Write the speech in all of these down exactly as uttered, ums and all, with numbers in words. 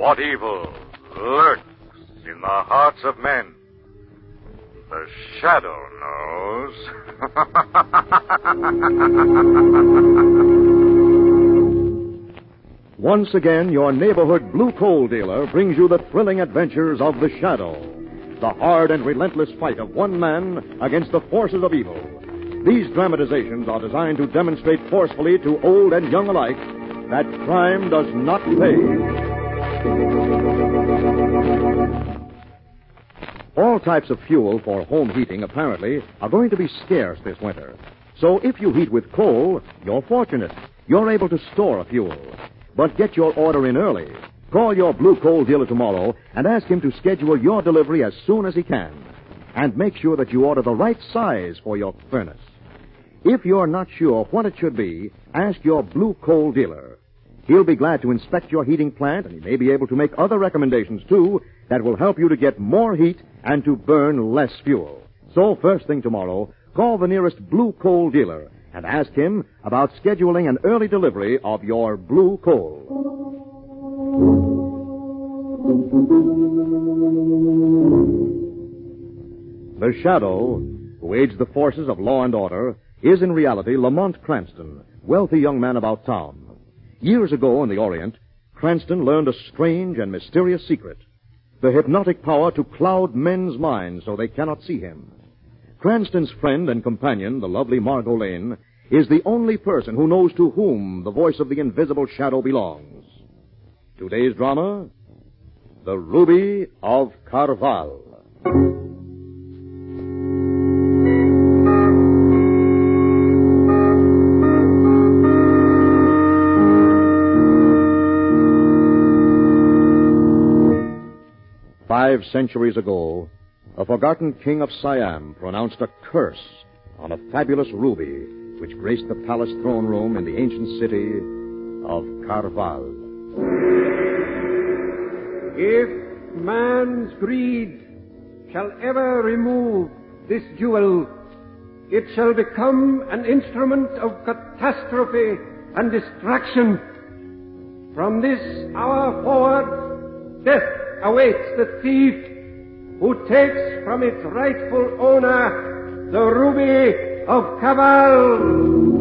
what evil lurks in the hearts of men. The Shadow knows. Once again, your neighborhood blue coal dealer brings you the thrilling adventures of the Shadow, the hard and relentless fight of one man against the forces of evil. These dramatizations are designed to demonstrate forcefully to old and young alike that crime does not pay. All types of fuel for home heating, apparently, are going to be scarce this winter. So if you heat with coal, you're fortunate. You're able to store a fuel. But get your order in early. Call your blue coal dealer tomorrow and ask him to schedule your delivery as soon as he can. And make sure that you order the right size for your furnace. If you're not sure what it should be, ask your blue coal dealer. He'll be glad to inspect your heating plant, and he may be able to make other recommendations, too, that will help you to get more heat and to burn less fuel. So, first thing tomorrow, call the nearest blue coal dealer and ask him about scheduling an early delivery of your blue coal. The Shadow, who aids the forces of law and order, is in reality Lamont Cranston, wealthy young man about town. Years ago in the Orient, Cranston learned a strange and mysterious secret, the hypnotic power to cloud men's minds so they cannot see him. Cranston's friend and companion, the lovely Margot Lane, is the only person who knows to whom the voice of the invisible Shadow belongs. Today's drama, The Ruby of Carval. Five centuries ago, a forgotten king of Siam pronounced a curse on a fabulous ruby which graced the palace throne room in the ancient city of Carval. If man's greed shall ever remove this jewel, it shall become an instrument of catastrophe and destruction. From this hour forward, death awaits the thief who takes from its rightful owner the ruby of Carval.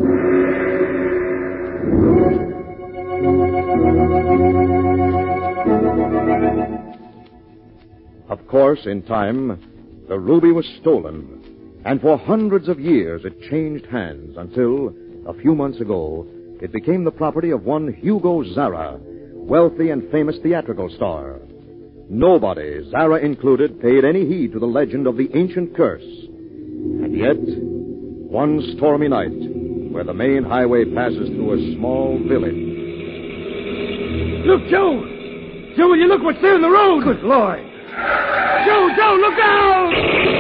Of course, in time, the ruby was stolen, and for hundreds of years it changed hands until, a few months ago, it became the property of one Hugo Zara, wealthy and famous theatrical star. Nobody, Zara included, paid any heed to the legend of the ancient curse. And yet, one stormy night, where the main highway passes through a small village. Look, Joe! Joe, will you look what's there in the road? Good Lord! Joe, Joe, look out!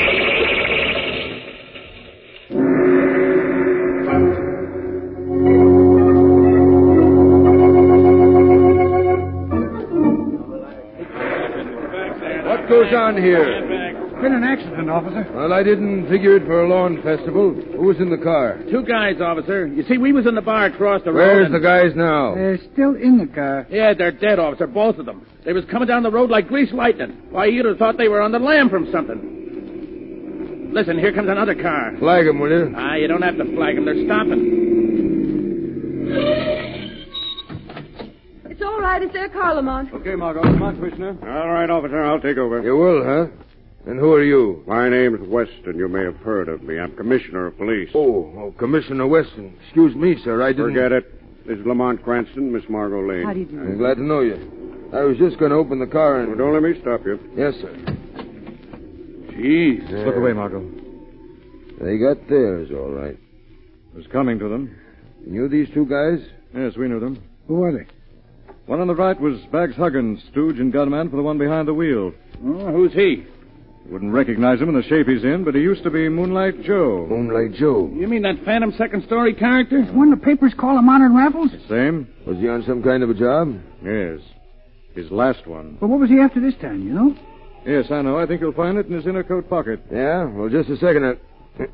What goes on here? Been an accident, officer. Well, I didn't figure it for a lawn festival. Who was in the car? Two guys, officer. You see, we was in the bar across the road. Where's and... the guys now? They're still in the car. Yeah, they're dead, officer, both of them. They was coming down the road like greased lightning. Why, you'd have thought they were on the lam from something. Listen, here comes another car. Flag them, will you? Ah, you don't have to flag them. They're stopping. It's all right. It's their car, Lamont. Okay, Margot. Come on, Commissioner. All right, officer, I'll take over. You will, huh? And who are you? My name's Weston. You may have heard of me. I'm Commissioner of Police. Oh, oh, Commissioner Weston. Excuse me, sir. I didn't... Forget it. This is Lamont Cranston, Miss Margot Lane. How do you do? I'm glad to know you. I was just going to open the car and... Well, don't let me stop you. Yes, sir. Jeez. There. Look away, Margot. They got theirs, all right. It was coming to them. You knew these two guys? Yes, we knew them. Who are they? One on the right was Bags Huggins, stooge and gunman for the one behind the wheel. Oh, who's he? You wouldn't recognize him in the shape he's in, but he used to be Moonlight Joe. Moonlight Joe. You mean that phantom second-story character? One the papers call him Honor and Raffles? Same? Was he on some kind of a job? Yes. His last one. Well, what was he after this time, you know? Yes, I know. I think you'll find it in his inner coat pocket. Yeah? Well, just a second. I...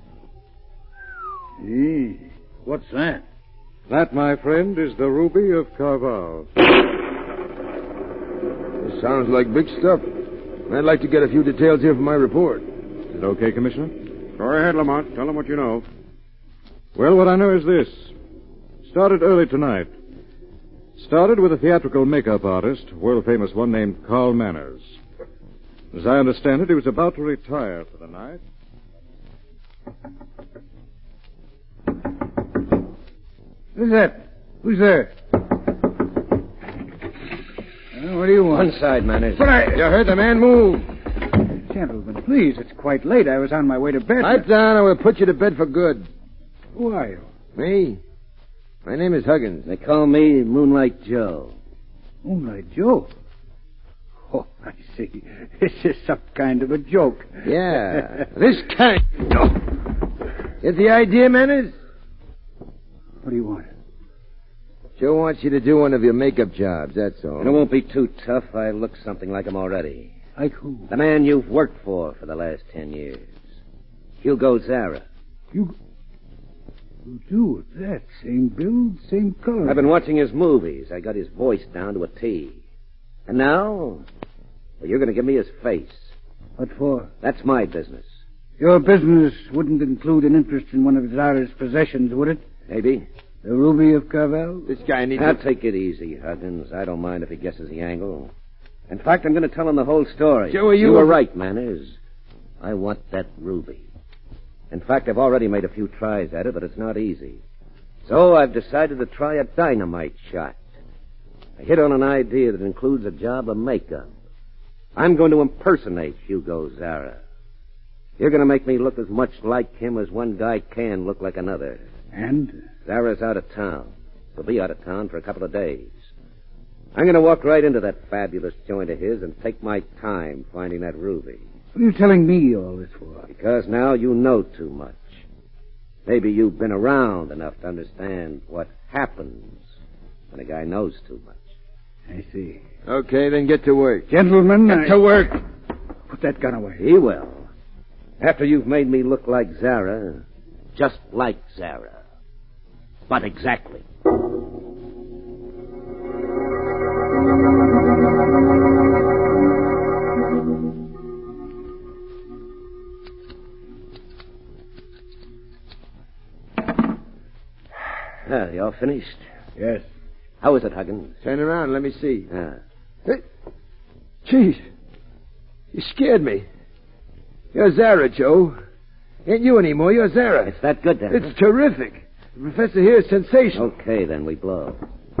Gee, what's that? That, my friend, is the Ruby of Carval. This sounds like big stuff. I'd like to get a few details here for my report. Is it okay, Commissioner? Go ahead, Lamont. Tell them what you know. Well, what I know is this. Started early tonight. Started with a theatrical makeup artist, world-famous one named Carl Manners. As I understand it, he was about to retire for the night. Who's that? Who's there? Uh, what do you want? One side, Manners. But I... You heard the man move. Gentlemen, please, it's quite late. I was on my way to bed. Pipe down, or we'll put you to bed for good. Who are you? Me? My name is Huggins. They call me Moonlight Joe. Moonlight Joe. Oh, I see. This is some kind of a joke. Yeah. This kind. Oh. Get the idea, Manners? What do you want? Joe wants you to do one of your makeup jobs, that's all. And it won't be too tough. I look something like him already. Like who? The man you've worked for for the last ten years. Hugo Zara. You... You do that. Same build, same color. I've been watching his movies. I got his voice down to a T. And now, well, you're going to give me his face. What for? That's my business. Your business wouldn't include an interest in one of Zara's possessions, would it? Maybe. The Ruby of Carvel? This guy needs... Now, to... take it easy, Huggins. I don't mind if he guesses the angle. In fact, I'm going to tell him the whole story. Joe, are you... You were right, Manners. I want that ruby. In fact, I've already made a few tries at it, but it's not easy. So I've decided to try a dynamite shot. I hit on an idea that includes a job of makeup. I'm going to impersonate Hugo Zara. You're going to make me look as much like him as one guy can look like another. And? Zara's out of town. He'll be out of town for a couple of days. I'm going to walk right into that fabulous joint of his and take my time finding that ruby. What are you telling me all this for? Because now you know too much. Maybe you've been around enough to understand what happens when a guy knows too much. I see. Okay, then get to work. Gentlemen, Get I... to work. Put that gun away. He will. After you've made me look like Zara, just like Zara. But exactly. Ah, you all finished? Yes. How is it, Huggins? Turn around, let me see. Ah. Hey. Jeez. You scared me. You're Zara, Joe. Ain't you anymore, you're Zara. It's that good, then. It's terrific. The professor here is sensational. Okay, then we blow.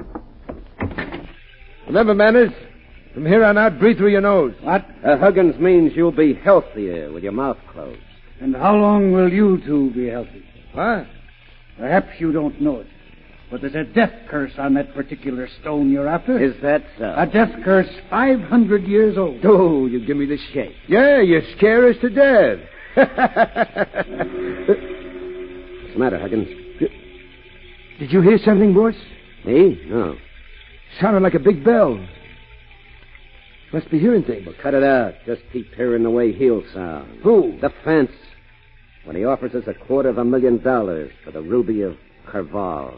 Remember, Manners, from here on out, breathe through your nose. What? Uh, Huggins means you'll be healthier with your mouth closed. And how long will you two be healthy? What? Perhaps you don't know it, but there's a death curse on that particular stone you're after. Is that so? A death curse five hundred years old. Oh, you give me the shake. Yeah, you scare us to death. What's the matter, Huggins? Did you hear something, boss? Me? No. Sounded like a big bell. Must be hearing things. Well, cut it out. Just keep hearing the way he'll sound. Who? The fence. When he offers us a quarter of a million dollars for the Ruby of Carval.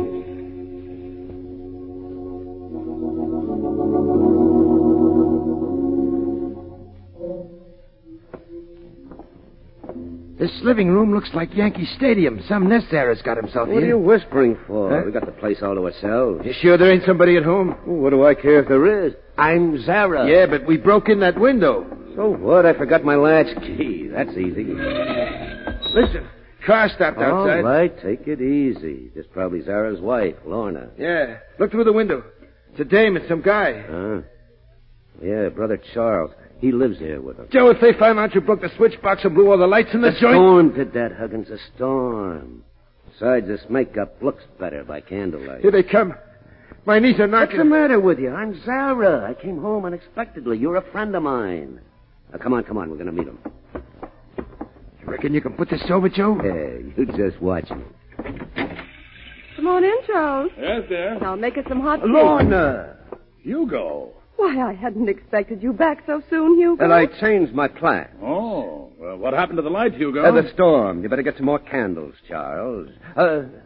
This living room looks like Yankee Stadium. Some nest Zara's got himself What here. are you whispering for? Huh? We got the place all to ourselves. You sure there ain't somebody at home? Well, what do I care if there is? I'm Zara. Yeah, but we broke in that window. So what? I forgot my latch key. That's easy. Listen, car stopped outside. All right, take it easy. Just probably Zara's wife, Lorna. Yeah, look through the window. It's a dame and some guy. Huh? Yeah, Brother Charles. He lives here with her. Joe, if they find out you broke the switch box and blew all the lights in the, The joint... storm did that, Huggins, a storm. Besides, this makeup looks better by candlelight. Here they come. My knees are What's knocking... the matter with you? I'm Zara. I came home unexpectedly. You're a friend of mine. Now, come on, come on. We're going to meet him. You reckon you can put this over, Joe? Hey, you just watch me. Come on in, Charles. Yes, dear. Now make us some hot tea. Lorna! Hugo. Why, I hadn't expected you back so soon, Hugo. And I changed my plan. Oh, well, what happened to the light, Hugo? Uh, the storm. You better get some more candles, Charles. Uh,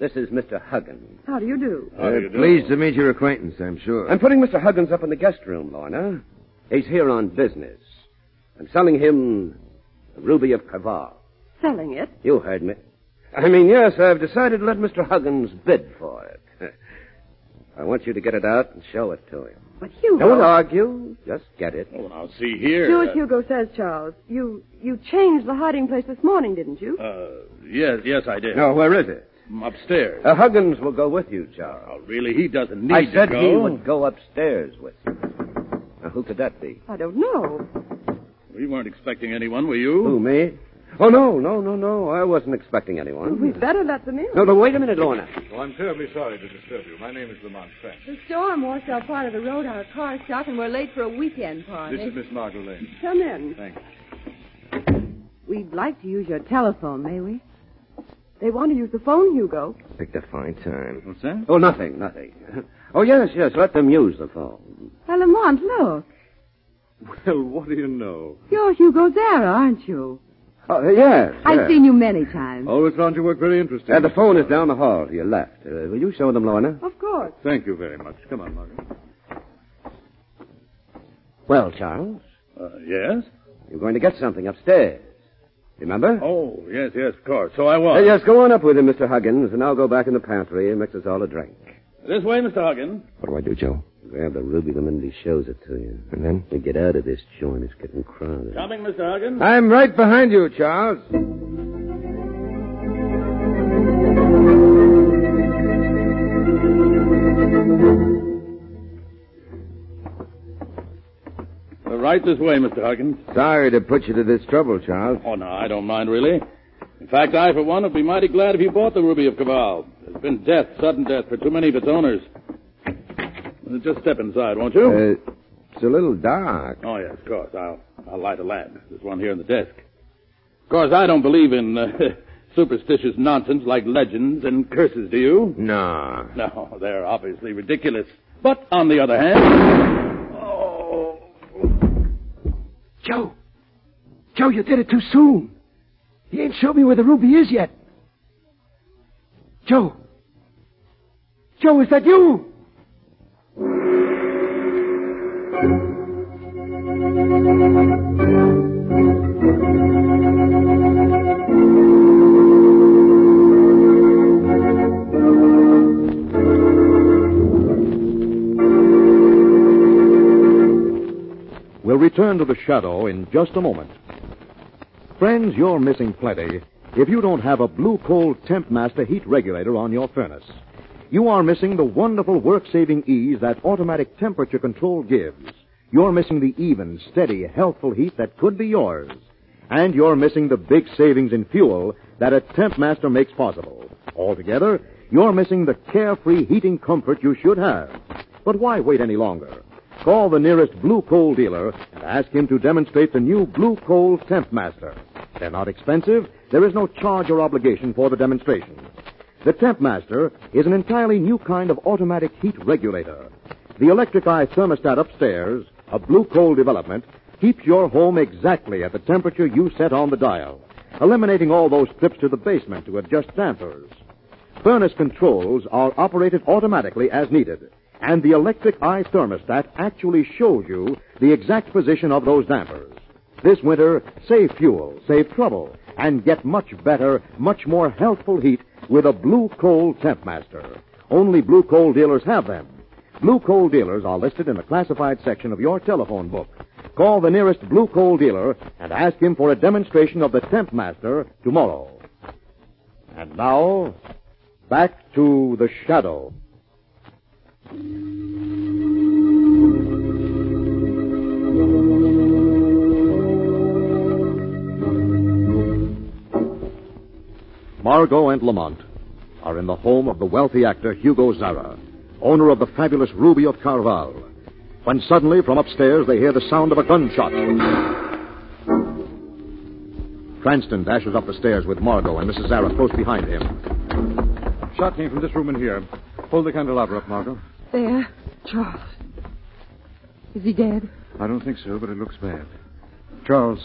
This is Mister Huggins. How do you do? How do you do? Pleased to meet your acquaintance, I'm sure. I'm putting Mister Huggins up in the guest room, Lorna. He's here on business. I'm selling him the Ruby of Carval. Selling it? You heard me. I mean, yes, I've decided to let Mister Huggins bid for it. I want you to get it out and show it to him. But Hugo... Don't argue. Just get it. Oh, now, see here. Do as Hugo says, Charles. You you changed the hiding place this morning, didn't you? Uh, yes, yes, I did. No, where is it? Upstairs. Uh, Huggins will go with you, Charles. Oh, really? He doesn't need I to said go. he would go upstairs with you. Now, who could that be? I don't know. We weren't expecting anyone, were you? Who, me? Oh, no, no, no, no. I wasn't expecting anyone. We'd better let them in. No, no, wait a minute, Lorna. Oh, I'm terribly sorry to disturb you. My name is Lamont French. The storm washed out part of the road. Our car's stuck, and we're late for a weekend party. This is Miss Margot Lane. Come in. Thanks. We'd like to use your telephone, may we? They want to use the phone, Hugo. Picked a fine time. What's that? Oh, nothing, nothing. Oh, yes, yes, let them use the phone. Well, Lamont, look. Well, what do you know? You're Hugo Zara, aren't you? Oh, yes, I've yes. seen you many times. Always found your work very interesting. Uh, the phone is down the hall to your left. Uh, will you show them, Lorna? Of course. Thank you very much. Come on, Margot. Well, Charles, Uh, yes? you're going to get something upstairs. Remember? Oh, yes, yes, of course. So I Uh, was. yes, go on up with him, Mister Huggins, and I'll go back in the pantry and mix us all a drink. This way, Mister Huggins. What do I do, Joe? Grab the ruby the minute he shows it to you. And then? We get out of this joint. It's getting crowded. Coming, Mister Huggins. I'm right behind you, Charles. Uh, right this way, Mister Huggins. Sorry to put you to this trouble, Charles. Oh, no, I don't mind, really. In fact, I, for one, would be mighty glad if you bought the Ruby of Cabal. There's been death, sudden death, for too many of its owners. Uh, Just step inside, won't you? Uh, it's a little dark. Oh, yes, of course. I'll, I'll light a lamp. There's one here in the desk. Of course, I don't believe in uh, superstitious nonsense like legends and curses, do you? No. No, they're obviously ridiculous. But, on the other hand... Oh... Joe. Joe, you did it too soon. He ain't showed me where the ruby is yet. Joe. Joe, is that you? We'll return to the shadow in just a moment. Friends, you're missing plenty if you don't have a Blue Coal Temp Master heat regulator on your furnace. You are missing the wonderful work-saving ease that automatic temperature control gives. You're missing the even, steady, healthful heat that could be yours. And you're missing the big savings in fuel that a Temp Master makes possible. Altogether, you're missing the carefree heating comfort you should have. But why wait any longer? Call the nearest Blue Coal dealer and ask him to demonstrate the new Blue Coal Temp Master. They're not expensive. There is no charge or obligation for the demonstration. The Temp Master is an entirely new kind of automatic heat regulator. The electric eye thermostat upstairs, a Blue Coal development, keeps your home exactly at the temperature you set on the dial, eliminating all those trips to the basement to adjust dampers. Furnace controls are operated automatically as needed, and the electric eye thermostat actually shows you the exact position of those dampers. This winter, save fuel, save trouble, and get much better, much more healthful heat with a Blue Coal Temp Master. Only Blue Coal dealers have them. Blue Coal dealers are listed in the classified section of your telephone book. Call the nearest Blue Coal dealer and ask him for a demonstration of the Temp Master tomorrow. And now, back to the shadow. Margot and Lamont are in the home of the wealthy actor Hugo Zara, owner of the fabulous Ruby of Carval, when suddenly from upstairs they hear the sound of a gunshot. Cranston dashes up the stairs with Margot and Missus Zara close behind him. Shot came from this room in here. Hold the candelabra up, Margot. There. Charles. Is he dead? I don't think so, but it looks bad. Charles.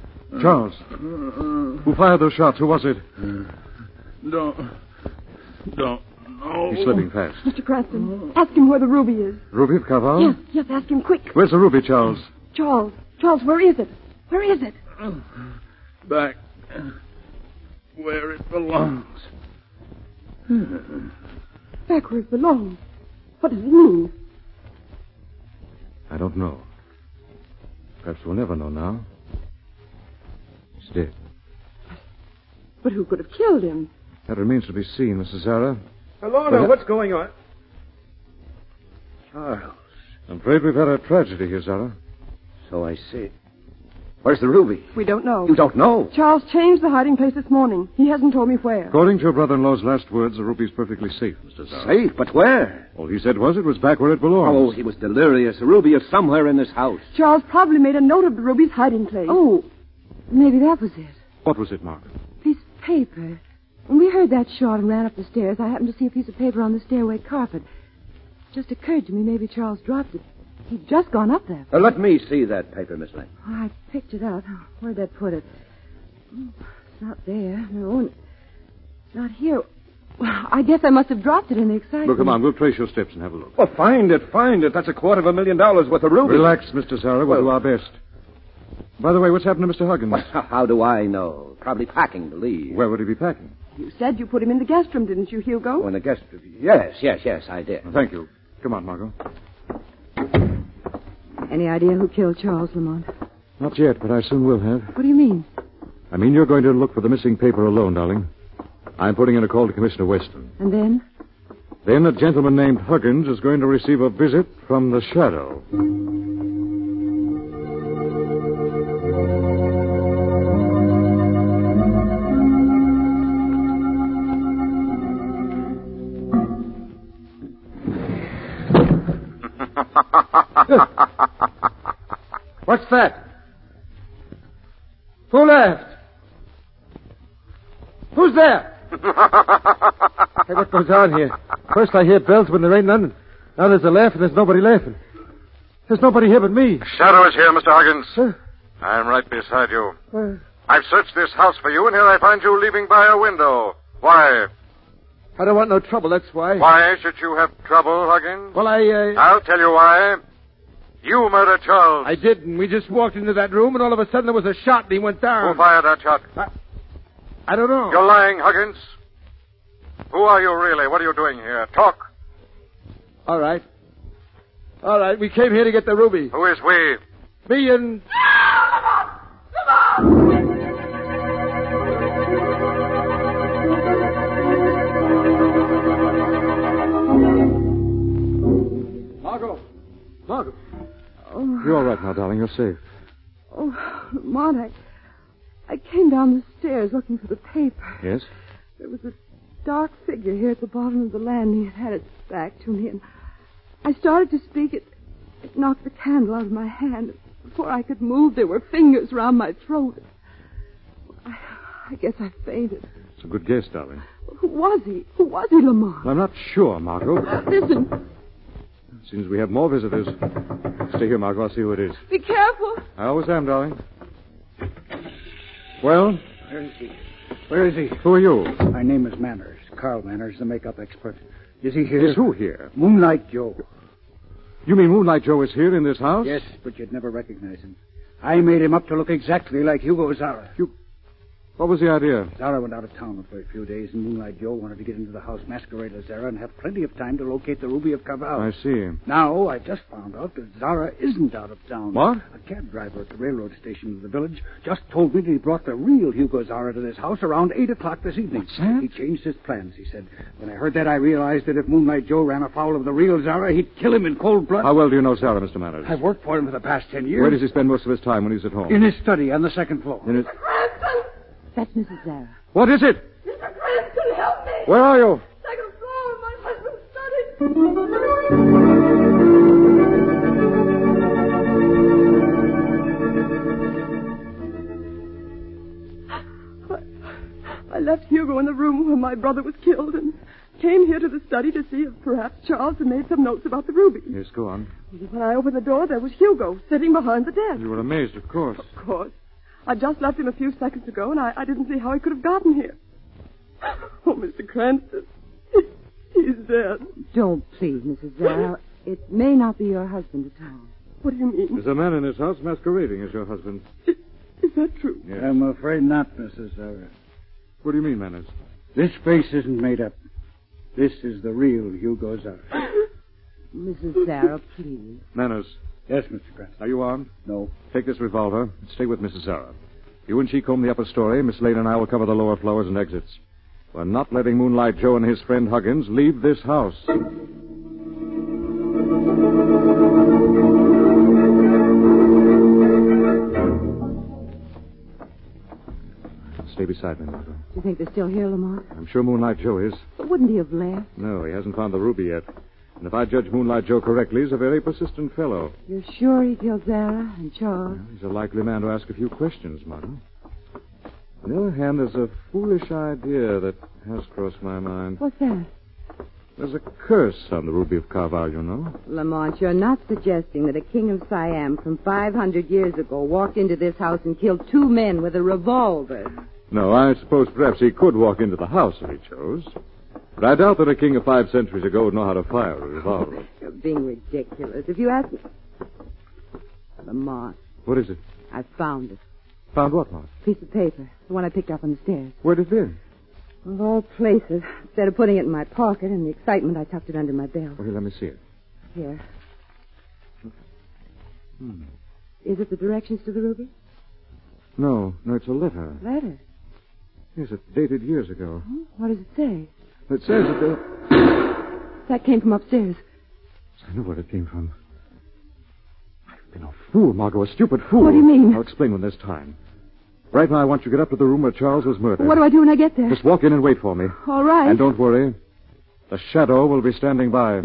Charles. Who fired those shots? Who was it? Don't... don't know. He's slipping fast. Mister Cranston, ask him where the ruby is. Ruby of Carval? Yes, yes, ask him quick. Where's the ruby, Charles? Charles, Charles, where is it? Where is it? Back where it belongs. Back where it belongs. What does it mean? I don't know. Perhaps we'll never know now. He's dead. But who could have killed him? That remains to be seen, Missus Zara. Hello, But- what's going on? Charles. I'm afraid we've had a tragedy here, Zara. So I see. Where's the ruby? We don't know. You don't know? Charles changed the hiding place this morning. He hasn't told me where. According to your brother-in-law's last words, the ruby's perfectly safe, Mister Zara. Safe? But where? All he said was it was back where it belongs. Oh, he was delirious. The ruby is somewhere in this house. Charles probably made a note of the ruby's hiding place. Oh, maybe that was it. What was it, Margaret? Piece of paper. When we heard that shot and ran up the stairs, I happened to see a piece of paper on the stairway carpet. It just occurred to me maybe Charles dropped it. He'd just gone up there. Uh, let me see that paper, Miss Lane. Oh, I picked it up. Where'd that put it? Oh, it's not there. No, and it's not here. Well, I guess I must have dropped it in the excitement. Well, come on. We'll trace your steps and have a look. Well, find it, find it. That's a quarter of a million dollars worth of ruby. Relax, Mister Zara. We'll do our best. By the way, what's happened to Mister Huggins? Well, how do I know? Probably packing to leave. Where would he be packing? You said you put him in the guest room, didn't you, Hugo? Oh, in the guest room. Yes, yes, yes, I did. Well, thank you. Come on, Margot. Any idea who killed Charles Lamont? Not yet, but I soon will have. What do you mean? I mean, you're going to look for the missing paper alone, darling. I'm putting in a call to Commissioner Weston. And then? Then a gentleman named Huggins is going to receive a visit from the Shadow. What's that? Who laughed? Who's there? Hey, what goes on here? First I hear bells when there ain't none. Now there's a laugh and there's nobody laughing. There's nobody here but me. Shadow is here, Mister Huggins. Huh? I'm right beside you. Uh, I've searched this house for you, and here I find you leaving by a window. Why? I don't want no trouble, that's why. Why should you have trouble, Huggins? Well, I, uh... I'll tell you why. You murdered Charles. I didn't. We just walked into that room, and all of a sudden there was a shot, and he went down. Who fired that shot? I, I don't know. You're lying, Huggins. Who are you really? What are you doing here? Talk. All right. All right, we came here to get the ruby. Who is we? Me and... Margot. Margot. Oh, You're all right now, darling. You're safe. oh, Lamont, I, I came down the stairs looking for the paper. Yes? There was a dark figure here at the bottom of the landing. It had its back to me, and I started to speak. It, it knocked the candle out of my hand. Before I could move, there were fingers round my throat. I, I guess I fainted. It's a good guess, darling. Who was he? Who was he, Lamont? I'm not sure, Margot. Listen, Seems we have more visitors. Stay here, Margot. I'll see who it is. be careful. I always am, darling. Well, Where is he? Where is he? who are you? My name is Manners. Carl Manners, the makeup expert. Is he here? Is who here? Moonlight Joe. You mean Moonlight Joe is here in this house? Yes, but you'd never recognize him. I made him up to look exactly like Hugo Zara. You... What was the idea? Zara went out of town for a few days, and Moonlight Joe wanted to get into the house masquerade as Zara and have plenty of time to locate the ruby of Carval. I see. Now, I just found out that Zara isn't out of town. What? A cab driver at the railroad station of the village just told me that he brought the real Hugo Zara to this house around eight o'clock this evening. What's that? He changed his plans, he said. When I heard that, I realized that if Moonlight Joe ran afoul of the real Zara, he'd kill him in cold blood. How well do you know Zara, Mister Manners? I've worked for him for the past ten years. Where does he spend most of his time when he's at home? In his study on the second floor. In his... That's Missus Zara. What is it? Mister Cranston, help me! Where are you? Second floor, my husband's study. I left Hugo in the room where my brother was killed and came here to the study to see if perhaps Charles had made some notes about the ruby. Yes, go on. When I opened the door, there was Hugo sitting behind the desk. You were amazed, of course. Of course. I just left him a few seconds ago, and I, I didn't see how he could have gotten here. Oh, Mister Cranston, he, He's dead. Don't please, Missus Zara. It may not be your husband at all. What do you mean? There's a man in this house masquerading as your husband. Is, is that true? Yes. I'm afraid not, Missus Zara. What do you mean, Manners? This face isn't made up. This is the real Hugo Zara. Missus Zara, please. Manners. Yes, Mister Grant. Are you armed? No. Take this revolver and stay with Missus Zara. You and she comb the upper story. Miss Lane and I will cover the lower floors and exits. We're not letting Moonlight Joe and his friend Huggins leave this house. Stay beside me, Margot. Do you think they're still here, Lamont? I'm sure Moonlight Joe is. But wouldn't he have left? No, he hasn't found the ruby yet. And if I judge Moonlight Joe correctly, he's a very persistent fellow. You're sure he killed Zara and Charles? Well, he's a likely man to ask a few questions, Margot. On the other hand, there's a foolish idea that has crossed my mind. What's that? There's a curse on the Ruby of Carval, you know. Lamont, you're not suggesting that a king of Siam from five hundred years ago walked into this house and killed two men with a revolver. No, I suppose perhaps he could walk into the house if he chose. But I doubt that a king of five centuries ago would know how to fire a revolver. You're being ridiculous. If you ask me... Lamont. What is it? I found it. Found what, Mark? Piece of paper. The one I picked up on the stairs. Where'd it be? Of all places. Instead of putting it in my pocket, in the excitement, I tucked it under my belt. Oh, here, let me see it. Here. Hmm. Is it the directions to the ruby? No, no, it's a letter. Letter? Yes, it's dated years ago. Hmm? What does it say? It says that the... That came from upstairs. I know where it came from. I've been a fool, Margot, a stupid fool. What do you mean? I'll explain when there's time. Right now, I want you to get up to the room where Charles was murdered. What do I do when I get there? Just walk in and wait for me. All right. And don't worry. The shadow will be standing by.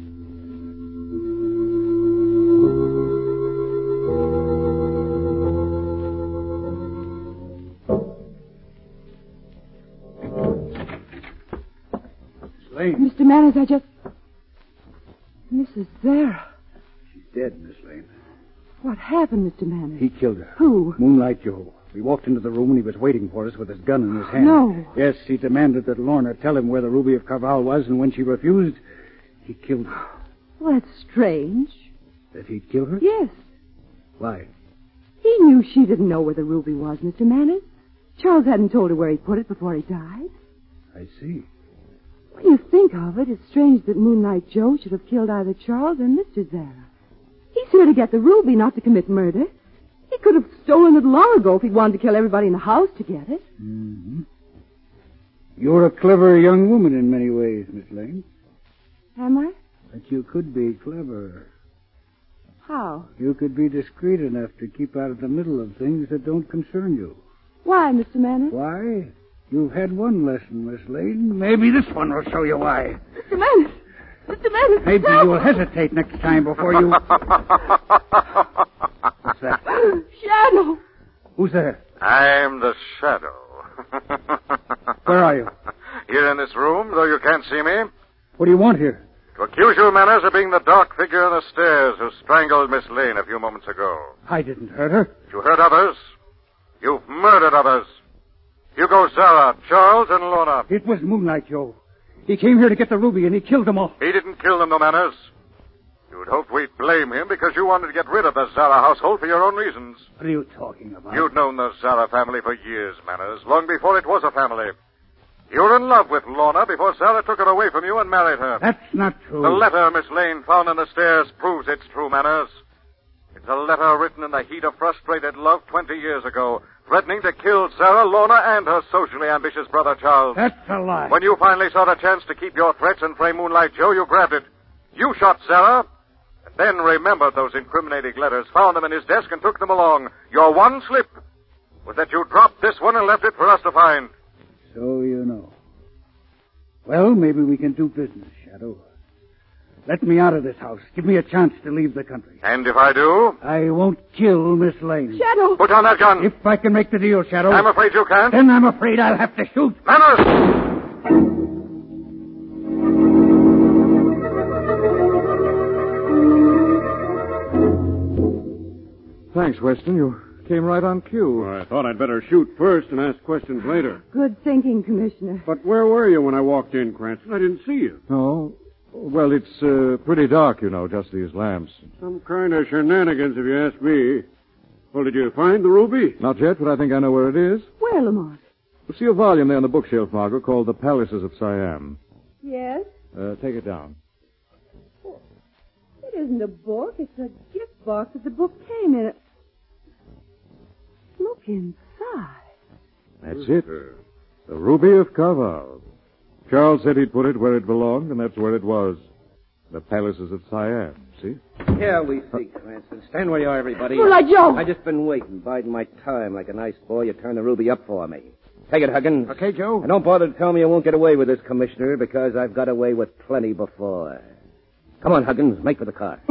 Lane. Mister Manners, I just... Missus Zara. She's dead, Miss Lane. What happened, Mister Manners? He killed her. Who? Moonlight Joe. We walked into the room and he was waiting for us with his gun in his hand. No. Yes, he demanded that Lorna tell him where the Ruby of Carval was, and when she refused, he killed her. Well, that's strange. That he'd kill her? Yes. Why? He knew she didn't know where the ruby was, Mister Manners. Charles hadn't told her where he put it before he died. I see. When you think of it, it's strange that Moonlight Joe should have killed either Charles or Mister Zara. He's here to get the ruby, not to commit murder. He could have stolen it long ago if he'd wanted to kill everybody in the house to get it. Mm-hmm. You're a clever young woman in many ways, Miss Lane. Am I? But you could be clever. How? You could be discreet enough to keep out of the middle of things that don't concern you. Why, Mister Manners? Why? You've had one lesson, Miss Lane. Maybe this one will show you why. Mister Manners! Mister Manners! Maybe help! you'll hesitate next time before you... What's that? Shadow! Who's there? I'm the Shadow. Where are you? Here in this room, though you can't see me. What do you want here? To accuse you, Manners, of being the dark figure on the stairs who strangled Miss Lane a few moments ago. I didn't hurt her. You hurt others. You've murdered others. Hugo Zara, Charles, and Lorna. It was Moonlight Joe. He came here to get the ruby, and he killed them all. He didn't kill them, though, Manners. You'd hoped we'd blame him because you wanted to get rid of the Zara household for your own reasons. What are you talking about? You'd known the Zara family for years, Manners, long before it was a family. You were in love with Lorna before Zara took her away from you and married her. That's not true. The letter Miss Lane found on the stairs proves it's true, Manners. It's a letter written in the heat of frustrated love twenty years ago, threatening to kill Zara, Lorna, and her socially ambitious brother, Charles. That's a lie. When you finally saw the chance to keep your threats and frame Moonlight Joe, you grabbed it. You shot Zara, and then remembered those incriminating letters, found them in his desk, and took them along. Your one slip was that you dropped this one and left it for us to find. So you know. Well, maybe we can do business, Shadow. Let me out of this house. Give me a chance to leave the country. And if I do? I won't kill Miss Lane. Shadow! Put down that gun. If I can make the deal, Shadow. I'm afraid you can't. Then I'm afraid I'll have to shoot. Manners! Thanks, Weston. You came right on cue. Well, I thought I'd better shoot first and ask questions later. Good thinking, Commissioner. But where were you when I walked in, Cranston? I didn't see you. No. Well, it's uh, pretty dark, you know, just these lamps. Some kind of shenanigans, if you ask me. Well, did you find the ruby? Not yet, but I think I know where it is. Where, Lamont? You see a volume there on the bookshelf, Margot, called The Palaces of Siam. Yes? Uh, take it down. It isn't a book. It's a gift box that the book came in. Look inside. That's it. The Ruby of Carval. Charles said he'd put it where it belonged, and that's where it was. The Palaces of Siam, see? Here we see, Cranston. Stand where you are, everybody. Moonlight Joe! I just been waiting, biding my time. Like a nice boy, you turn the ruby up for me. Take it, Huggins. Okay, Joe. And don't bother to tell me you won't get away with this, Commissioner, because I've got away with plenty before. Come on, Huggins. Make for the car.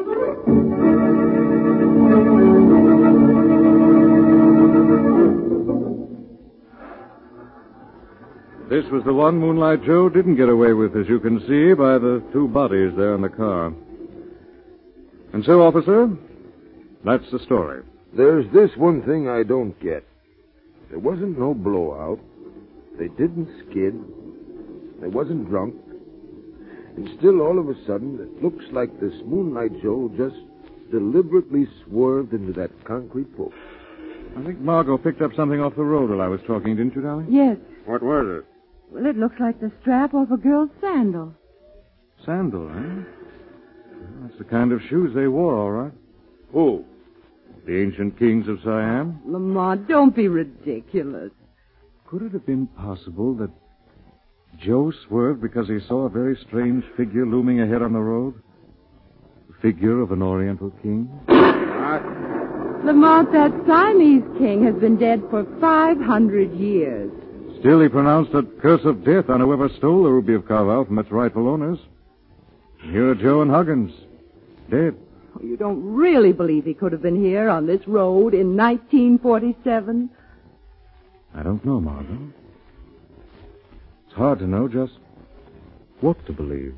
This was the one Moonlight Joe didn't get away with, as you can see by the two bodies there in the car. And so, officer, that's the story. There's this one thing I don't get. There wasn't no blowout. They didn't skid. They wasn't drunk. And still, all of a sudden, it looks like this Moonlight Joe just deliberately swerved into that concrete post. I think Margot picked up something off the road while I was talking, didn't you, darling? Yes. What was it? Well, it looks like the strap off a girl's sandal. Sandal, eh? That's the kind of shoes they wore, all right. Who? The ancient kings of Siam. Lamont, don't be ridiculous. Could it have been possible that Joe swerved because he saw a very strange figure looming ahead on the road? The figure of an Oriental king? Lamont, that Siamese king has been dead for five hundred years. Still, he pronounced a curse of death on whoever stole the Ruby of Carval from its rightful owners. And here are Joe and Huggins, dead. Oh, you don't really believe he could have been here on this road in nineteen forty-seven? I don't know, Margot. It's hard to know just what to believe.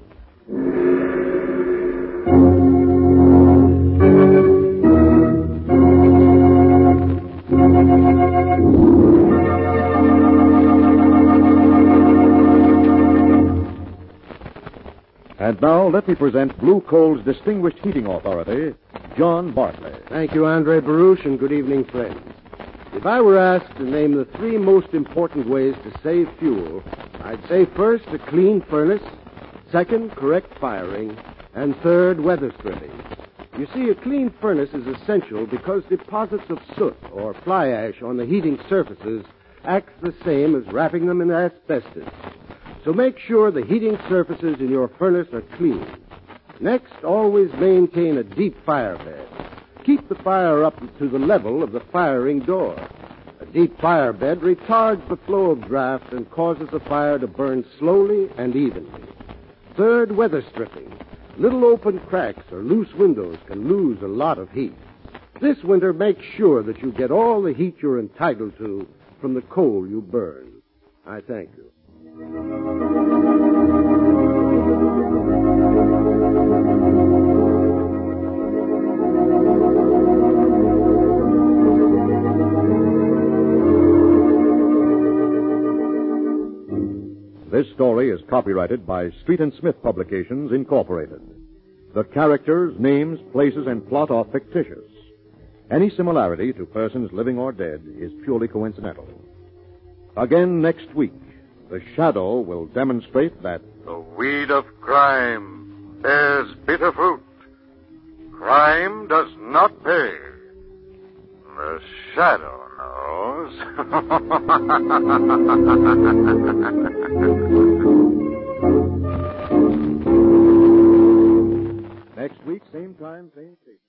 And now, let me present Blue Coal's distinguished heating authority, John Bartley. Thank you, Andre Baruch, and good evening, friends. If I were asked to name the three most important ways to save fuel, I'd say first, a clean furnace, second, correct firing, and third, weather stripping. You see, a clean furnace is essential because deposits of soot or fly ash on the heating surfaces acts the same as wrapping them in asbestos. So make sure the heating surfaces in your furnace are clean. Next, always maintain a deep fire bed. Keep the fire up to the level of the firing door. A deep fire bed retards the flow of draft and causes the fire to burn slowly and evenly. Third, weather stripping. Little open cracks or loose windows can lose a lot of heat. This winter, make sure that you get all the heat you're entitled to from the coal you burn. I thank you. This story is copyrighted by Street and Smith Publications, Incorporated. The characters, names, places, and plot are fictitious. Any similarity to persons living or dead is purely coincidental. Again next week, the Shadow will demonstrate that the weed of crime bears bitter fruit. Crime does not pay. The Shadow knows. Next week, same time, same station.